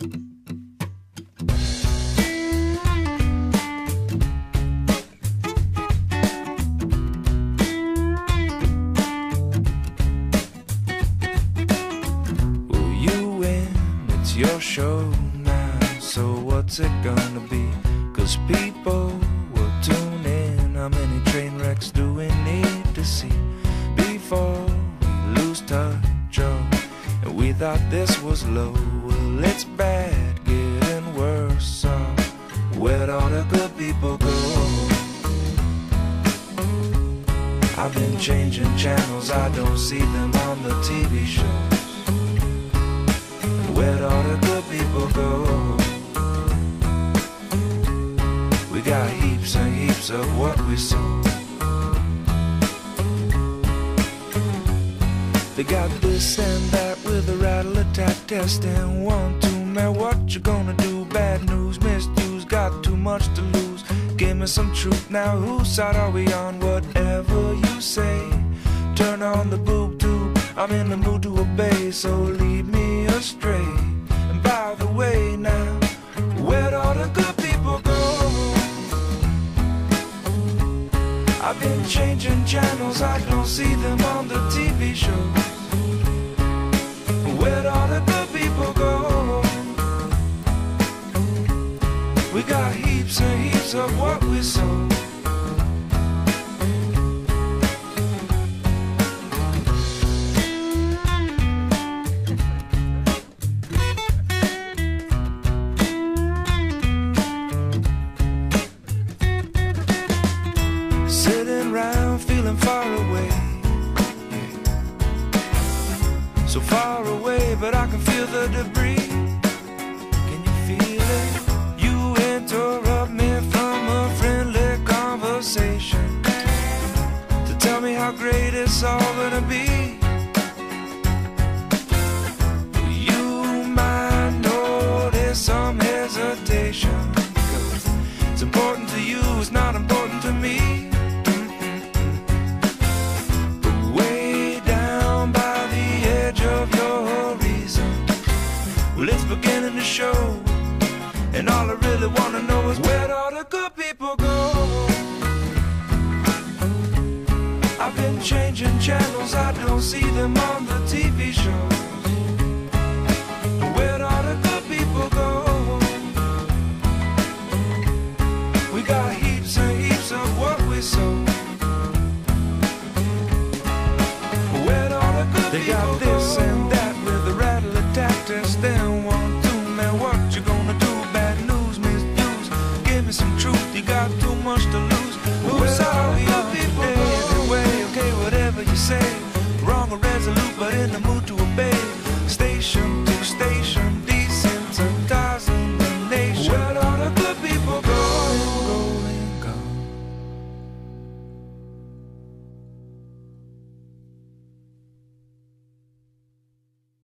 Well, you win, it's your show now, so what's it gonna be? 'Cause people will tune in. How many train wrecks do we need to see before we lose touch? Oh, and we thought this was low. Well, it's bad, getting worse. So where'd all the good people go? I've been changing channels, I don't see them on the TV shows. Where'd all the good people go? We got heaps and heaps of what we sold. They got this and that with a rattle attack testing 1, 2, man, what you gonna do? Bad news, misuse, got too much to lose. Give me some truth now, whose side are we on? Whatever you say, turn on the boob tube. I'm in the mood to obey, so lead me astray. And by the way now, where'd all the good people go? I've been changing channels, I don't see them on the TV shows. Where'd all the good people go? We got heaps and heaps of what we sold. Sitting around feeling far away, so far away, but I can feel the debris. Can you feel it? You interrupt me from a friendly conversation to tell me how great it's all gonna be. You might notice some hesitation, 'cause it's important to you, it's not important to me. Well, it's beginning to show, and all I really want to know is where'd all the good people go? I've been changing channels, I don't see them on the TV show.